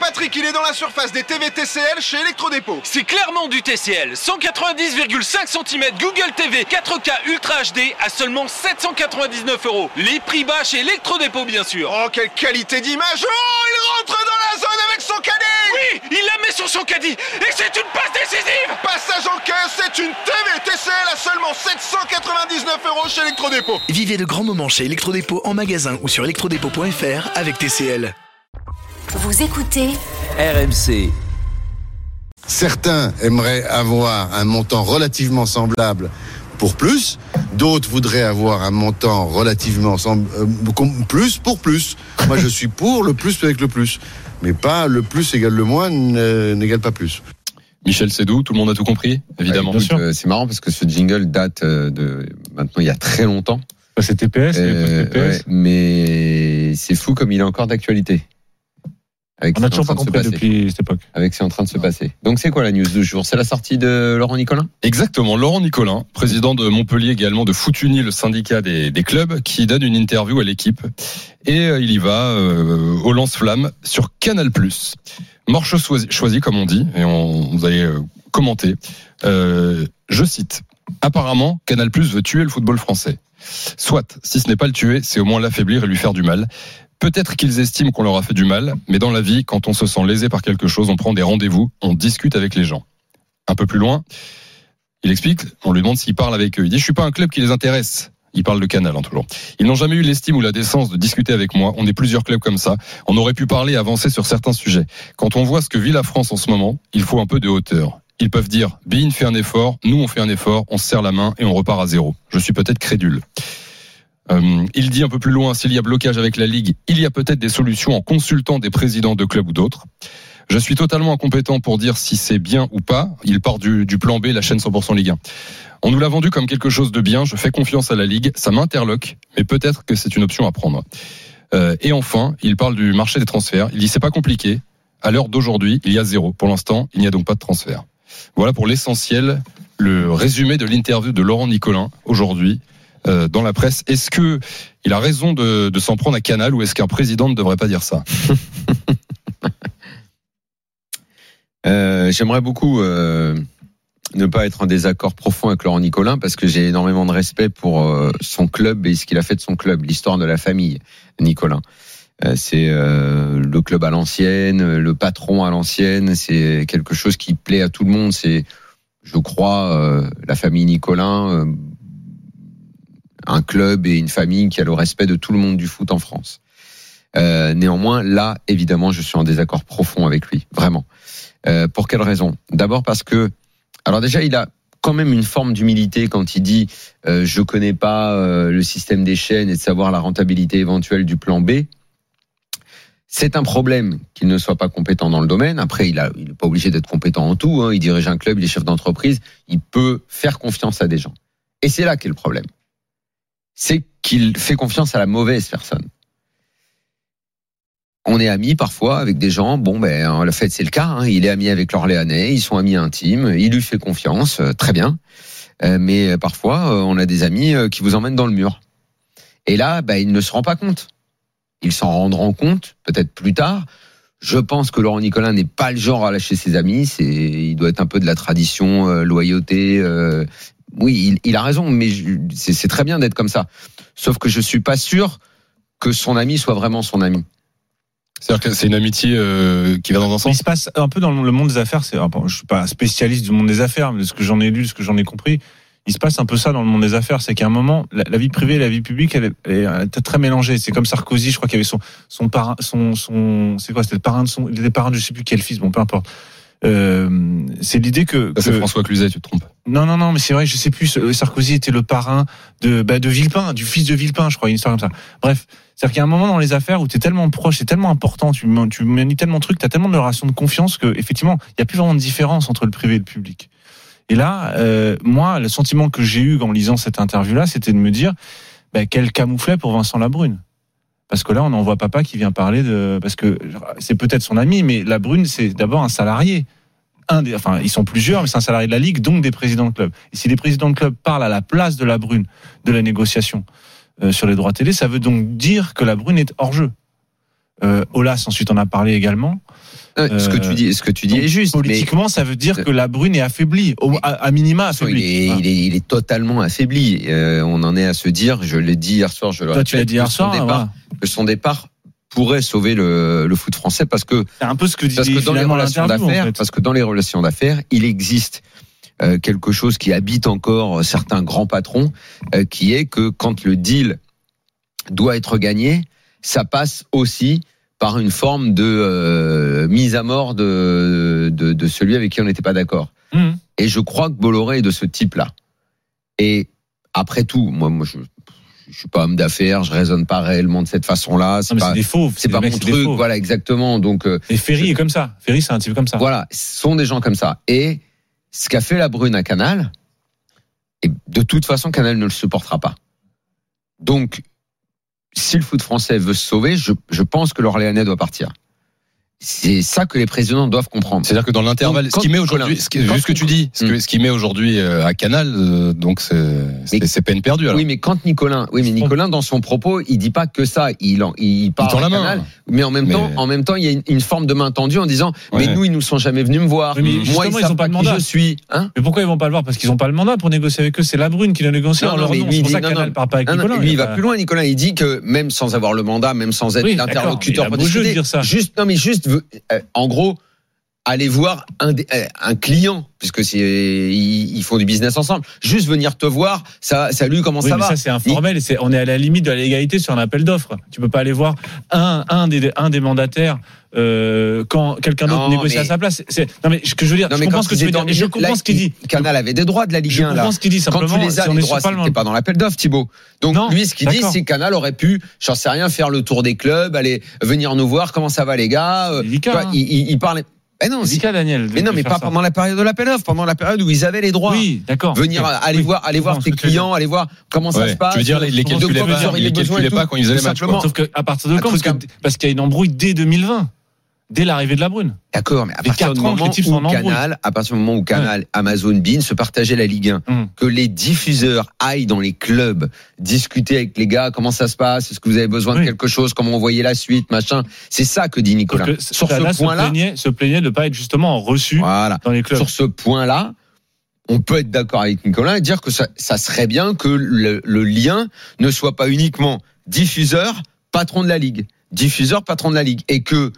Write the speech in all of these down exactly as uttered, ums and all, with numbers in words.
Patrick, il est dans la surface des T V T C L chez Electrodépôt. C'est clairement du T C L. cent quatre-vingt-dix virgule cinq centimètres Google T V quatre K Ultra H D à seulement sept cent quatre-vingt-dix-neuf euros. Les prix bas chez Electrodépôt, bien sûr. Oh, quelle qualité d'image! Oh, il rentre dans la zone avec son caddie! Oui, il la met sur son caddie et c'est une passe décisive! Passage en caisse, c'est une T V T C L à seulement sept cent quatre-vingt-dix-neuf euros chez Electrodépôt. Vivez de grands moments chez Electrodépôt en magasin ou sur electrodépôt point f r avec T C L. Vous écoutez R M C. Certains aimeraient avoir un montant relativement semblable pour plus, d'autres voudraient avoir un montant relativement semb- euh, plus pour plus. Moi, je suis pour le plus avec le plus, mais pas le plus égale le moins n'égale pas plus. Michel Sédou, tout le monde a tout compris, évidemment. Ouais, euh, c'est marrant parce que ce jingle date de maintenant il y a très longtemps. C'est T P S, euh, T P S. Ouais, mais c'est fou comme il est encore d'actualité. Avec On n'a toujours pas compris depuis cette époque. Avec ce qui est en train de se passer. Donc c'est quoi la news du jour? C'est la sortie de Laurent Nicolin? Exactement, Laurent Nicolin, président de Montpellier également, de Foot-Uni, le syndicat des, des clubs, qui donne une interview à l'équipe. Et euh, il y va euh, au lance-flamme sur Canal plus. Morceau choisi, choisi, comme on dit, et on, vous allez euh, commenter. Euh, je cite, « Apparemment, Canal plus veut tuer le football français. Soit, si ce n'est pas le tuer, c'est au moins l'affaiblir et lui faire du mal. Peut-être qu'ils estiment qu'on leur a fait du mal, mais dans la vie, quand on se sent lésé par quelque chose, on prend des rendez-vous, on discute avec les gens. » Un peu plus loin, il explique, on lui demande s'il parle avec eux. Il dit « Je suis pas un club qui les intéresse. » Il parle de Canal, hein, toujours. « Ils n'ont jamais eu l'estime ou la décence de discuter avec moi. On est plusieurs clubs comme ça. On aurait pu parler et avancer sur certains sujets. Quand on voit ce que vit la France en ce moment, il faut un peu de hauteur. Ils peuvent dire « Bein fait un effort, nous on fait un effort, on se serre la main et on repart à zéro. Je suis peut-être crédule. » Euh, il dit un peu plus loin, s'il y a blocage avec la Ligue, il y a peut-être des solutions en consultant des présidents de clubs ou d'autres. Je suis totalement incompétent pour dire si c'est bien ou pas. Il part du, du plan B, la chaîne cent pour cent Ligue un. On nous l'a vendu comme quelque chose de bien, je fais confiance à la Ligue, ça m'interloque, mais peut-être que c'est une option à prendre. Euh, et enfin, il parle du marché des transferts. Il dit c'est pas compliqué. À l'heure d'aujourd'hui, il y a zéro. Pour l'instant, il n'y a donc pas de transfert. Voilà pour l'essentiel, le résumé de l'interview de Laurent Nicolin aujourd'hui. Euh, dans la presse. Est-ce que il a raison de, de s'en prendre à Canal ou est-ce qu'un président ne devrait pas dire ça? euh, J'aimerais beaucoup euh, ne pas être en désaccord profond avec Laurent Nicolin parce que j'ai énormément de respect pour euh, son club et ce qu'il a fait de son club, l'histoire de la famille Nicolin. Euh, c'est euh, le club à l'ancienne, le patron à l'ancienne, c'est quelque chose qui plaît à tout le monde. C'est, je crois, euh, la famille Nicolin... Euh, un club et une famille qui a le respect de tout le monde du foot en France. Euh, néanmoins, là, évidemment, je suis en désaccord profond avec lui, vraiment. Euh, pour quelle raison? D'abord parce que, alors déjà, il a quand même une forme d'humilité quand il dit euh, je connais pas euh, le système des chaînes et de savoir la rentabilité éventuelle du plan B. C'est un problème qu'il ne soit pas compétent dans le domaine. Après, il a, il est pas obligé d'être compétent en tout. Hein. Il dirige un club, il est chef d'entreprise. Il peut faire confiance à des gens. Et c'est là qu'est le problème. C'est qu'il fait confiance à la mauvaise personne. On est amis parfois avec des gens, bon ben en fait c'est le cas, hein, il est ami avec l'Orléanais, ils sont amis intimes, il lui fait confiance, euh, très bien, euh, mais parfois euh, on a des amis euh, qui vous emmènent dans le mur. Et là, ben, il ne se rend pas compte. Ils s'en rendront compte peut-être plus tard. Je pense que Laurent Nicolin n'est pas le genre à lâcher ses amis, c'est, il doit être un peu de la tradition, euh, loyauté... Euh, Oui, il, il a raison, mais je, c'est, c'est très bien d'être comme ça. Sauf que je suis pas sûr que son ami soit vraiment son ami. C'est-à-dire que c'est une amitié euh, qui va dans un sens. Il se passe un peu dans le monde des affaires. C'est, je suis pas spécialiste du monde des affaires, mais de ce que j'en ai lu, de ce que j'en ai compris, il se passe un peu ça dans le monde des affaires. C'est qu'à un moment, la, la vie privée et la vie publique, elle est, elle est très mélangée. C'est comme Sarkozy, je crois qu'il y avait son son parrain, son son, c'est quoi, c'était le parrain de son, il était parrain de je sais plus quel fils, bon peu importe. Euh, c'est l'idée que, ça, c'est que François Cluzet, tu te trompes. Non, non, non, mais c'est vrai, je sais plus. Sarkozy était le parrain de, bah, de Villepin, du fils de Villepin, je crois, une histoire comme ça. Bref, c'est-à-dire qu'il y a un moment dans les affaires où t'es tellement proche, c'est tellement important, tu tu manies tellement de trucs, t'as tellement de relations de confiance que effectivement, il y a plus vraiment de différence entre le privé et le public. Et là, euh, moi, le sentiment que j'ai eu en lisant cette interview-là, c'était de me dire, bah, quel camouflet pour Vincent Labrune. Parce que là, on en voit papa qui vient parler de, parce que c'est peut-être son ami, mais Labrune, c'est d'abord un salarié. Un des, enfin, ils sont plusieurs, mais c'est un salarié de la Ligue, donc des présidents de club. Et si les présidents de club parlent à la place de Labrune de la négociation euh, sur les droits télé, ça veut donc dire que Labrune est hors jeu. Euh, Aulas, ensuite, on a parlé également. Euh, ce que tu dis, ce que tu dis est juste. Politiquement, mais... ça veut dire que la Brune est affaiblie, au, à, à minima affaiblie. Il est, ah. il est, il est totalement affaibli. Euh, on en est à se dire, je l'ai dit hier soir, je le Toi, répète, tu l'as dit hier soir, son départ, voilà. que son départ pourrait sauver le, le foot français parce que c'est un peu ce que dit parce que dans les relations d'affaires, en fait. parce que dans les relations d'affaires, il existe euh, quelque chose qui habite encore certains grands patrons, euh, qui est que quand le deal doit être gagné, ça passe aussi par une forme de euh, mise à mort de, de, de celui avec qui on n'était pas d'accord. Mmh. Et je crois que Bolloré est de ce type-là. Et après tout, moi, moi je je suis pas homme d'affaires, je raisonne pas réellement de cette façon-là. C'est non, pas, c'est des faux, c'est, c'est pas mecs, mon c'est truc, voilà exactement. Donc. Euh, Et Ferry je... est comme ça. Ferry, c'est un type comme ça. Voilà, ce sont des gens comme ça. Et ce qu'a fait la Brune à Canal, et de toute façon, Canal ne le supportera pas. Donc. Si le foot français veut se sauver, je, je pense que l'Orléanais doit partir. C'est ça que les présidents doivent comprendre. C'est-à-dire que dans l'intervalle, donc, ce qui met aujourd'hui, ce qui, vu ce que tu dis, ce, que, ce qui met aujourd'hui à Canal, euh, donc c'est, c'est, mais, c'est peine perdue. Alors. Oui, mais quand Nicolin, oui, mais Nicolin dans son propos, il dit pas que ça, il en, il parle il à la Canal, main. mais en même mais... temps, en même temps, il y a une, une forme de main tendue en disant, ouais. mais nous, ils nous sont jamais venus me voir. Oui, moi, ils, ils savent ont pas pas de qui mandat. je suis. Hein mais pourquoi ils vont pas le voir? Parce qu'ils ont pas le mandat pour négocier avec eux. C'est la Brune qui l'a négocié en leur nom. C'est pour ça que Canal parle pas avec Nicolin. Lui, il va plus loin. Nicolin, il dit que même sans avoir le mandat, même sans être l'interlocuteur pour discuter, juste, non, mais juste, en gros, aller voir un, un client, puisque c'est, ils, ils font du business ensemble. Juste venir te voir, ça, salut, comment oui, ça mais va? Ça, c'est informel. C'est, on est à la limite de la légalité sur un appel d'offres. Tu peux pas aller voir un, un des, un des mandataires, euh, quand quelqu'un d'autre non, négocie mais... à sa place. C'est, non, mais ce que je veux dire, non, je comprends ce que tu veux dire. Je comprends ce qu'il dit. Canal avait des droits de la Ligue je un, là. Je comprends ce qu'il dit, simplement. Quand tu les as, les droits, c'était pas dans l'appel d'offres, Thibaut. Donc, non, lui, ce qu'il dit, c'est que Canal aurait pu, j'en sais rien, faire le tour des clubs, aller, venir nous voir, comment ça va, les gars. C'est délicat, tu vois, hein. il, il, il parlait. Eh non, c'est cas, Daniel. Mais non, mais pas ça. Pendant la période de l'appel d'offres, pendant la période où ils avaient les droits. Oui, d'accord. Venir, okay. aller oui. voir, aller voir tes clients, aller voir comment ouais. ça se passe. Tu veux dire, les, les calculaient pas, les calculaient pas quand ils faisaient les matchs. Sauf qu'à partir de quand? Parce, que, parce qu'il y a une embrouille dès deux mille vingt. Dès l'arrivée de la Brune. D'accord, mais à partir du moment où Canal, à partir du moment où Canal, ouais. Amazon, Bein se partageaient la Ligue un, mm. que les diffuseurs aillent dans les clubs discuter avec les gars, comment ça se passe, est-ce que vous avez besoin oui. de quelque chose, comment on voyait la suite, machin. C'est ça que dit Nicolas. Que Sur ce point-là, se plaignait, se plaignait de ne pas être justement reçu voilà. dans les clubs. Sur ce point-là, on peut être d'accord avec Nicolas et dire que ça, ça serait bien que le, le lien ne soit pas uniquement diffuseur, patron de la Ligue, diffuseur, patron de la Ligue, et que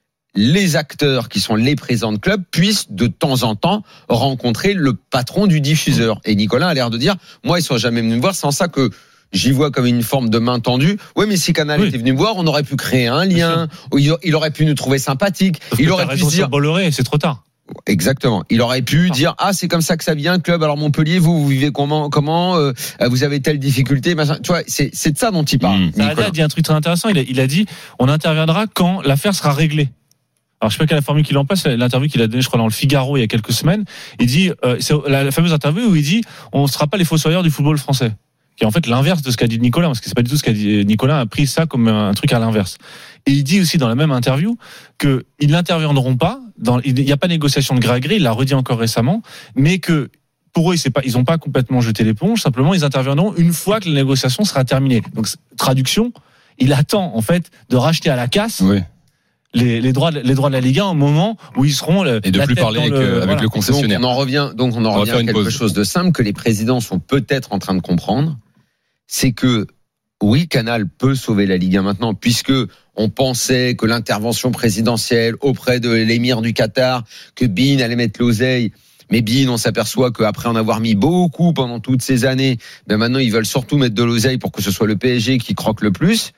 les acteurs qui sont les présidents de club puissent de temps en temps rencontrer le patron du diffuseur. Et Nicolas a l'air de dire, moi, ils sont jamais venus me voir, c'est en ça que j'y vois comme une forme de main tendue. Oui, mais si Canal oui. était venu me voir, on aurait pu créer un lien, il aurait pu nous trouver sympathiques, il aurait pu se dire... Bolloré, c'est trop tard. Exactement. Il aurait pu ah. dire ah c'est comme ça que ça vient club. Alors Montpellier, vous vous vivez comment comment euh, vous avez telle difficulté machin. Tu vois, c'est c'est de ça dont il parle. Mmh. Saada a dit un truc très intéressant. Il a, il a dit on interviendra quand l'affaire sera réglée. Alors je sais pas quelle est la formule qu'il en passe. L'interview qu'il a donnée, je crois dans le Figaro il y a quelques semaines. Il dit euh, c'est la, la fameuse interview où il dit on ne sera pas les fossoyeurs du football français. Qui est en fait l'inverse de ce qu'a dit Nicolas, parce que c'est pas du tout ce qu'a dit Nicolas, a pris ça comme un truc à l'inverse. Et il dit aussi dans la même interview que ils n'interviendront pas, dans, il n'y a pas de négociation de gré à gré, il l'a redit encore récemment, mais que pour eux, c'est pas, ils n'ont pas complètement jeté l'éponge, simplement ils interviendront une fois que la négociation sera terminée. Donc traduction, il attend en fait de racheter à la casse. Oui. Les, les droits, les droits de la Ligue un au moment où ils seront le, et de plus parler avec, le, avec voilà. le concessionnaire. Donc on en revient, donc on en on revient à quelque pause. chose de simple que les présidents sont peut-être en train de comprendre, c'est que oui, Canal peut sauver la Ligue un maintenant, puisque on pensait que l'intervention présidentielle auprès de l'émir du Qatar, que Bein allait mettre l'oseille. Mais Bein, on s'aperçoit qu'après en avoir mis beaucoup pendant toutes ces années, ben maintenant ils veulent surtout mettre de l'oseille pour que ce soit le P S G qui croque le plus.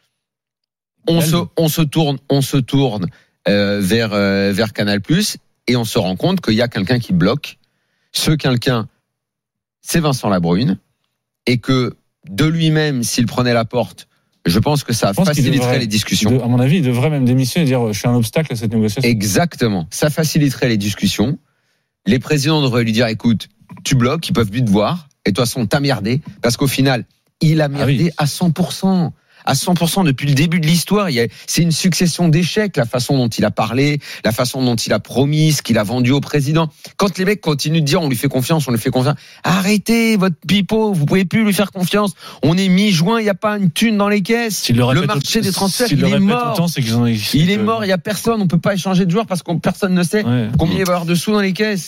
On se, on se tourne, on se tourne euh, vers euh, vers Canal+, et on se rend compte qu'il y a quelqu'un qui bloque. Ce quelqu'un, c'est Vincent Labrune, et que de lui-même, s'il prenait la porte, je pense que ça faciliterait devrait, les discussions. De, à mon avis, il devrait même démissionner et dire je suis un obstacle à cette négociation. Exactement, ça faciliterait les discussions. Les présidents devraient lui dire écoute, tu bloques, ils peuvent plus te voir, et de toute façon t'as merdé, parce qu'au final, il a merdé ah oui. à cent pour cent. à cent pour cent depuis le début de l'histoire. Il y a, c'est une succession d'échecs, la façon dont il a parlé, la façon dont il a promis, ce qu'il a vendu au président. Quand les mecs continuent de dire on lui fait confiance, on lui fait confiance, arrêtez votre pipeau, vous pouvez plus lui faire confiance. On est mi-juin, il n'y a pas une thune dans les caisses. Le, le marché des transferts, il est mort. Autant, c'est qu'ils ont... Il est mort, il n'y a personne, on peut pas échanger de joueurs parce que personne ne sait ouais. combien il va y avoir de sous dans les caisses.